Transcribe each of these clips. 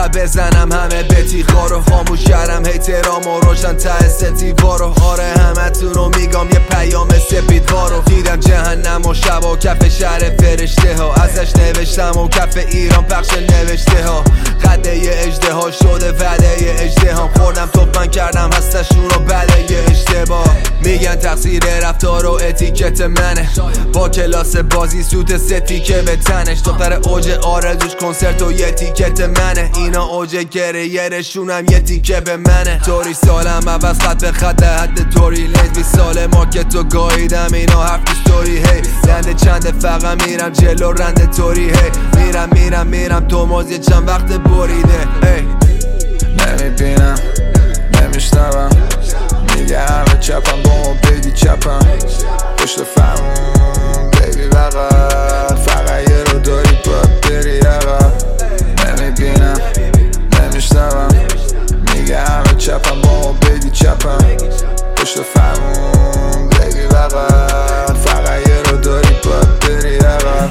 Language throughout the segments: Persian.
و بزنم همه بتیخارو خاموش کردم هیترام و روشن ته ستیوارو آره همه تو رو میگم یه پیام سپیدوارو دیدم جهنم و شب و کف شهر فرشته ها ازش نوشتم و کف ایران پخش نوشته ها قده یه اجده ها شده وده یه اجده ها خوردم توفن کردم هستشون رو بله یه اشتباه میگن تقصیر رفتار و اتیکت منه با کلاس بازی سوت ستی که به تنش دختر اوج آرزوش کنسرت و یه تیکت منه اینا اوج گریرشونم یه تیکه به منه توری سالم عوض خط به خط حد توری لیز 20 سال مارکت رو گاهیدم اینا هفت ستوری هی رنده چنده فقط میرم جلو رنده توری هی میرم تو موزی چند وقت بریده هی نمیبینم نمیشنوم میگه همه چپم با ما بیدی چپم پشت فرمون بیبی بغل فقط یه رو داری باید بری عقب نمیبینم نمیشنوم میگه همه چپم با ما بیدی چپم پشت فرمون بیبی بغل فقط یه رو داری باید بری عقب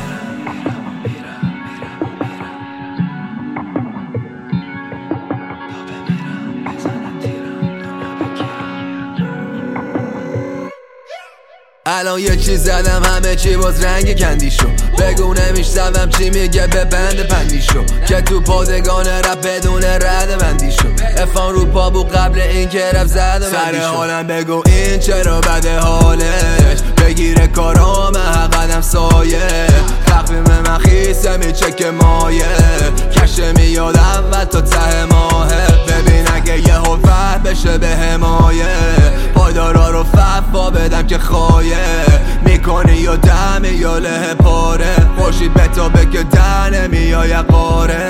الان یه چیز زدم همه چی باز رنگ کندی شو بگو نمیشتم چی میگه به بند پندی شو که تو پادگان رپ بدون رد بندی شو افان رو پا بود قبل این که رپ زد و بندی شو سر حالم بگو این چرا بده حالش بگیره کارام قدم سایه تقویم من خیسه میچه مایه کشه میاد اول تا ته ماهه ببین اگه یه وقت بشه به حمایه پایدارا رو ففا بدم که خایه میکنی یا دمه یا له پاره خوشید بتابه که دنه میای قاره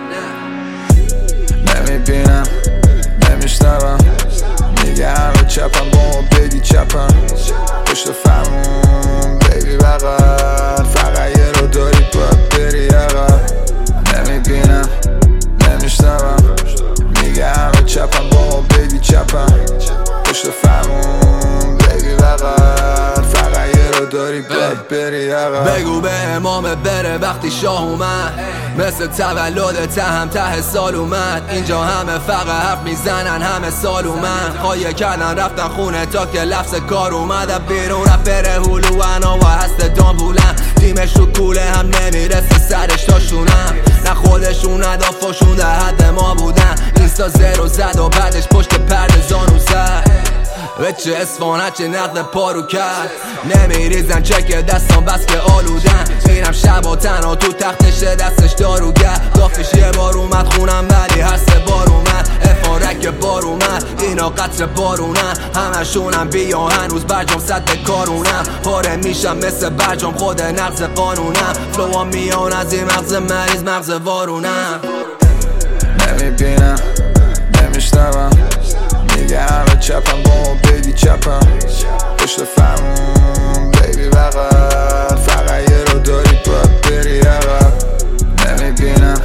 نمیبینم نمیشنوم میگه همه چپم با ما بیدی چپم پشت فرمون بیبی بغل فقط یه رو داری باید بری عقب نمیبینم نمیشنوم میگه همه چپم با ما بیدی چپم پشت فرمون بیبی بغل فقط یه رو داری باید بری عقب بگو به امام بره وقتی شاه اومد مثل تولد تهم ته سال اومد اینجا همه فقط حرف میزنن همه سال اومد خواهی کردن رفتن خونه تا که لفظ کار اومد بیرون رفره هلوان و هست دامبولن تیمش رو کوله هم نمیرسه سرش تاشونم نه خودشون ندافاشون در حد ما بودن اینستا زیرو زد و بعدش پشت پرده زانو زد وچه اسفان هچه نقد پارو کرد نمیریزن چک دستان بس که آلودن میرم شب و تنها تو تختش دستش داروگر داختش یه بار اومد خونم ولی هر سه بار اومد افان رک بار اومد اینا قطر بارونن همشونم بیا هنوز برجام صد کارونم پاره میشم مثل برجام خود نقض قانونم فلوام میان از این مغز مریض مغز وارونم نمیبینم نمیشنوم میگه همه چپم با ما بیدی چپم پشت فرمون بیبی بغل فقط یه رو داری باید بری عقب نمیبینم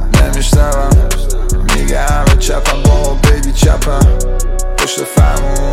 نمیشنوم میگه همه چپم با ما بیدی چپم پشت فرمون